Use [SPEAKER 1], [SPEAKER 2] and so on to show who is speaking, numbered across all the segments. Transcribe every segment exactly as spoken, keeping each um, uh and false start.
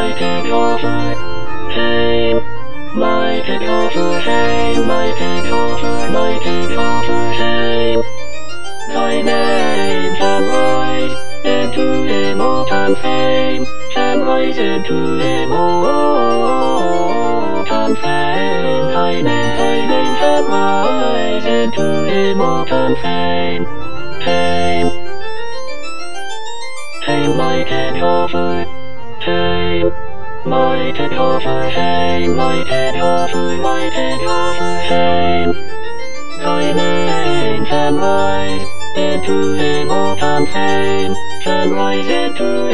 [SPEAKER 1] mighty daughter, hey, mighty daughter, hey, mighty daughter, mighty daughter, hey. Thy name shall rise into immortal fame, shall rise into immortal fame. Thy name, thy name shall rise into immortal fame, fame. Hey, mighty daughter, hey, mighty daughter, hey, mighty daughter, mighty daughter, hey. Thy name shall rise into immortal fame, shall rise into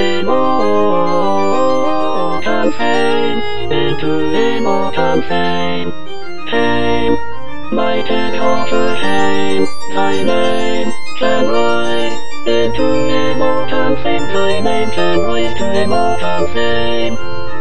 [SPEAKER 1] immortal fame, into immortal fame, fame. Mighty daughter, fame, thy name shall rise into immortal fame, thy name shall rise to immortal fame.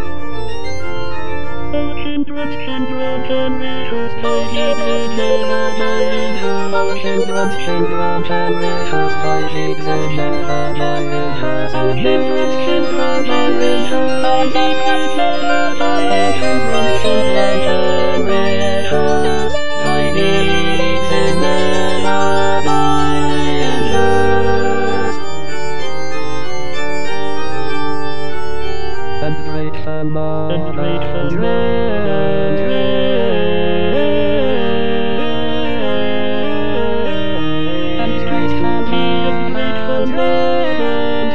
[SPEAKER 1] O kindred, kindred, generators, thy deeds and never die in her. O kindred, kindred, generators, thy deeds and never die in her. O kindred, kindred, generators, thy deeds and never die in her. Kindred, generators, thy deeds and never die in her. And great fama, and great fama, and great fama, and great fama, and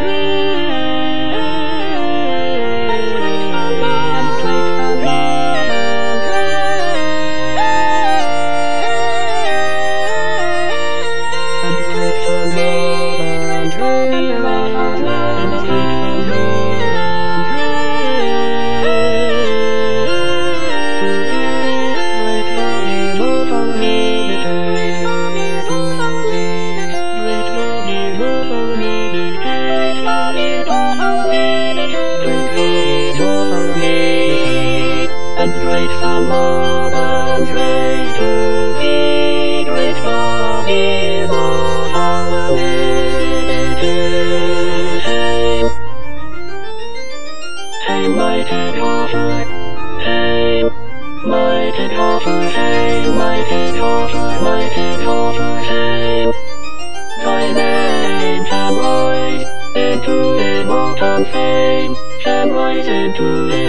[SPEAKER 1] great fama, and great fama, and great fama, and great and great fama, and raise to thee, great God, immortal hey, hey, mighty daughter, hey, mighty daughter, hey, mighty daughter, mighty daughter, hey. Thy name shall rise into immortal fame, shall rise into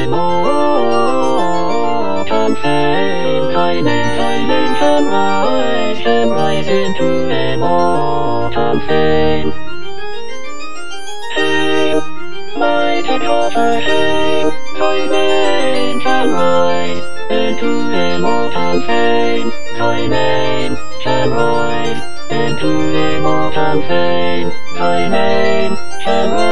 [SPEAKER 1] immortal fame. Thy name, thy name shall rise, shall rise into immortal fame. Fame, mighty daughter, fame, thy name shall rise into immortal fame. Thy name shall rise into immortal fame. Thy name shall rise.